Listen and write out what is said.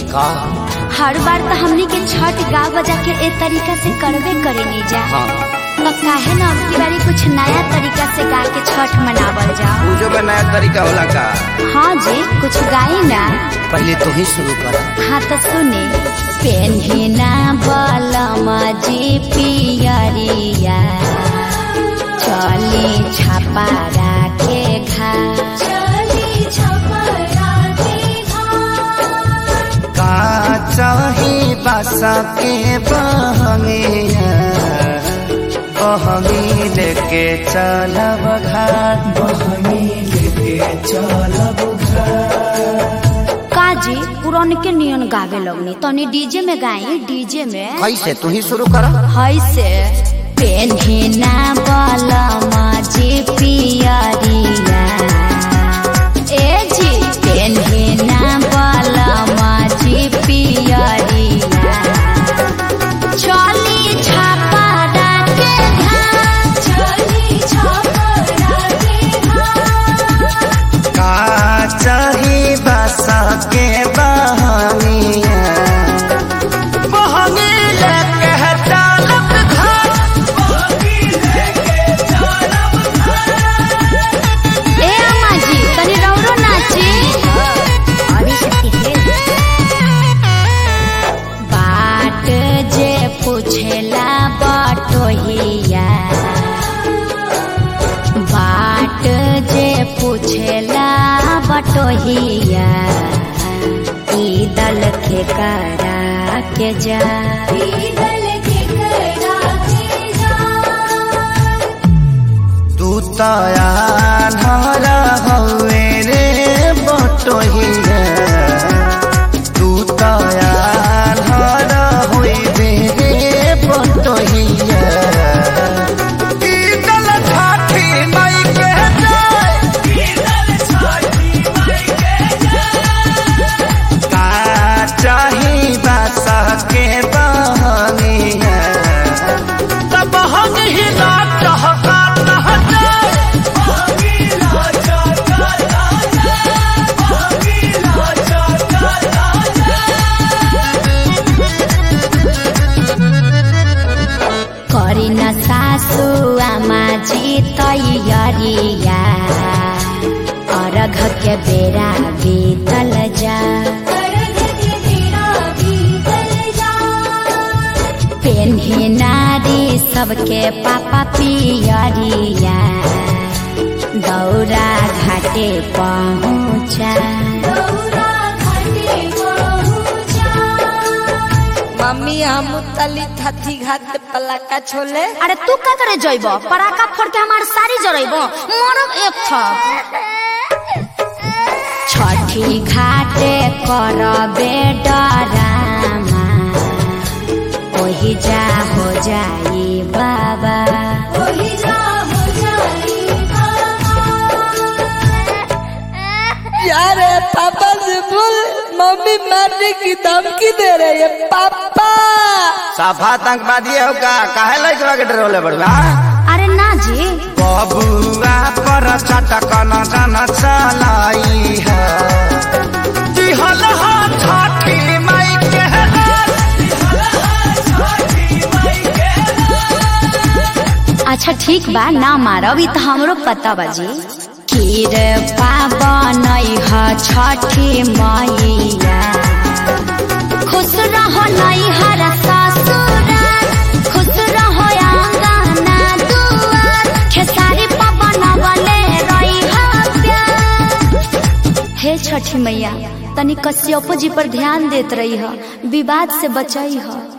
का हर बार तो हमनी के छठ गा बजा के ए तरीका से करबे करे नहीं जा। हाँ तो काहे ना अब की बारी कुछ नया तरीका से गा के छठ मनावल जा। पूजो में नया तरीका होला का? हाँ जी कुछ गाई ना। पहले तू ही शुरू कर। हाँ तो सुने। पेन्हिना बलमा जी पियरिया चली छापा राखे घा का चाही बासा के बहंगिया बहंगी लेके चलब घाट बहंगी लेके चलब घाट। काजी पुरान के नियन गावे लगनी तनी डीजे में गाई। डीजे में कैसे? तू ही शुरू कर। है से पेन्हिना बलमा जी पियरिया ए जी पेन्हिना बलमा जी पियरिया चली छापा राखे घाट चली छापा राखे घाट। का चाही बासा के बहंगिया बहंगी लेके चलब घाट बहंगी लेके चलब घाट। ए अम्मा जी तनी रौरो नाची। बाट जे पूछेला बटोहिया बाट जे पूछेला बटोहिया ई दल के करा के जा तू तया धरा हवे रे बटोहिया तू तया धरा होइबे रे बटोहिया ई दल छाठी माई के जाय ई दल छाठी माई के जाय। का चाही बासा के बहंगिया तब हम ही ना चहका करी न सासु आमा जी तैयारिया अर्घ के बेरा बीतल जा पेन्ही नारी सबके पापा पियरिया दौरा घाटे पहुँचा मम्मी हम तली थी घाट पलाका छोले। अरे तू का करे जइब? पराका फोड़ के हमार सारी जरइब मरब एक छठी घाटे करबे डरामा ओही जा हो जाई बाबा ओही जा हो जाई यार पापा से बोल मम्मी मारने की धमकी दे रही है पापा। साफा आतंकवादी हो का? काहे लइकवा के डरोले बड़वा? अरे ना जी बबुआ पर चटक न जन चलाई है दिहल हा छठी माई के अच्छा ठीक बा ना मारब ई तो हमरो पता बाजी। खीर पावन ह छठी मैया खुश रहो नैहर ससुराल खुश रहो आंगना दुआर खेसारी पवन बले रही प्यार। हे छठी मैया तनी कश्यप जी पर ध्यान देत रही ह विवाद से बचई ह।